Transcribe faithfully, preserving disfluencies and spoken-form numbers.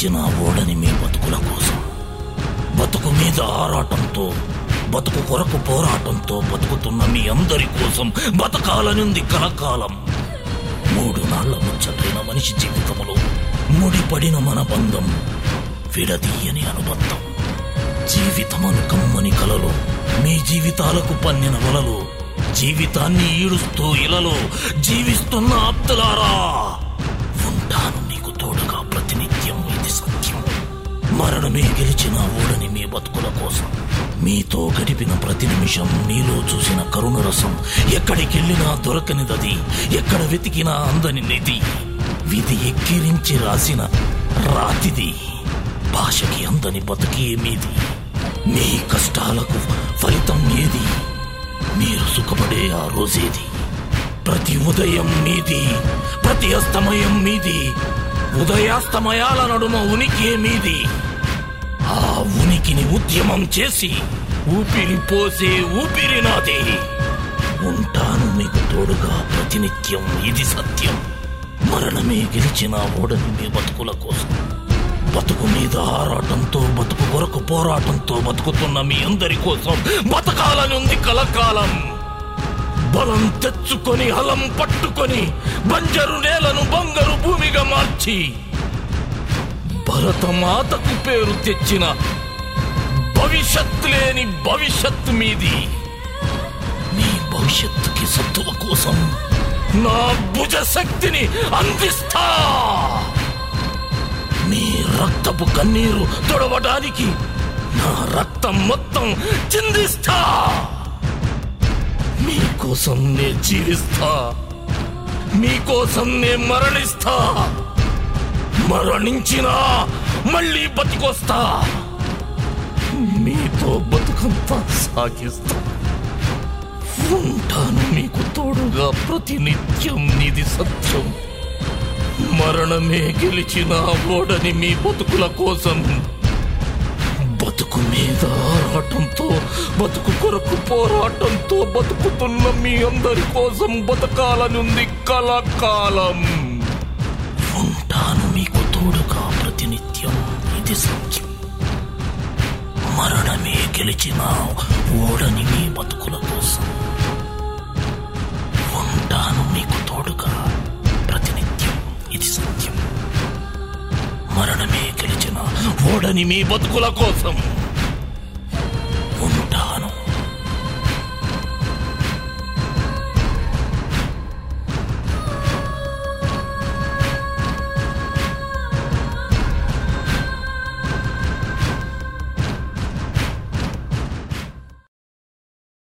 గెలిచిన ఓడని మీ బతుకుల కోసం, బతుకు మీద ఆరాటంతో, బతుకు కొరకు పోరాటంతో బతుకుతున్న మీ అందరి కోసం బతకాలనుంది కలకాలం. మూడు నాళ్ల ముచ్చటైన మనిషి జీవితంలో ముడిపడిన మన బంధం విడదీయని అనుబంధం. జీవితమను కమ్మని కలలో, మీ జీవితాలకు పన్నిన వలలో, జీవితాన్ని ఈడుస్తూ ఇలలో జీవిస్తున్న ఆప్తులారా, ఉంటాను మీకు తోడుగా ప్రతినిత్యం. ఇది సత్యం. మరణమే గెలిచిన ఓడని మీ బతుకుల కోసం, మీతో గడిపిన ప్రతి నిమిషం, మీలో చూసిన కరుణరసం, ఎక్కడికెళ్ళినా దొరకనిదది, ఎక్కడ వెతికినా అందని నిధి. విధి ఎక్కిరించి రాసిన రాతిది, భాషకి అందని బతుకే మీది. మీ కష్టాలకు ఫలితం ఏది? మీరు సుఖపడే ఆ రోజేది? ప్రతి ఉదయం మీది, ప్రతి అస్తమయం మీది. ఉదయాస్తమయాల నడుమ ఉనికి మీది. ఆ ఉనికిని ఉద్యమం చేసి ఊపిరి పోసే ఊపిరి నాది. ఉంటాను మీకు తోడుగా ప్రతినిత్యం. ఇది సత్యం. మరణమే గెలిచిన ఓడని మీ బతుకుల కోసం, బతుకు మీద ఆరాటంతో, బతుకు కొరకు పోరాటంతో బతుకుతున్న మీ అందరి కోసం బతకాలనుంది కలకాలం. బలం తెచ్చుకొని, హలం పట్టుకొని, బంజరు నేలను బంగారు భూమిగా మార్చి, భరతమాతకు పేరు తెచ్చిన భవిష్యత్ లేని భవిష్యత్తు మీది. మీ భవిష్యత్తుకి సత్తువ కోసం నా భుజ శక్తిని అందిస్తా. మీ రక్తపు కన్నీరు తొడవడానికి నా రక్తం మొత్తం చిందిస్తా. మీకోసం నే జీవిస్తా, మీకోసం నే మరణిస్తా. మరణించినా మళ్ళీ బతికొస్తా. మీతో బతుకంతా సాగిస్తా. ఉంటాను మీకు తోడుగా ప్రతినిత్యం. ఇది సత్యం. మరణమే గెలిచిన ఓడని మీ బతుకుల కోసం, బతుకు మీద ఆరాటంతో, బతుకు కొరకు పోరాటంతో బతుకుతున్న మీ అందరి కోసం బతకాలనుంది కలకాలం. ఉంటాను మీకు తోడుగా ప్రతినిత్యం. ఇది సత్యం. మరణమే గెలిచిన ఓడని మీ బతుకుల కోసం, ఉంటాను మీకు తోడుగా ప్రతినిత్యం. ఇది సత్యం. మరణమే గెలిచిన ఓడని మీ బతుకుల కోసం.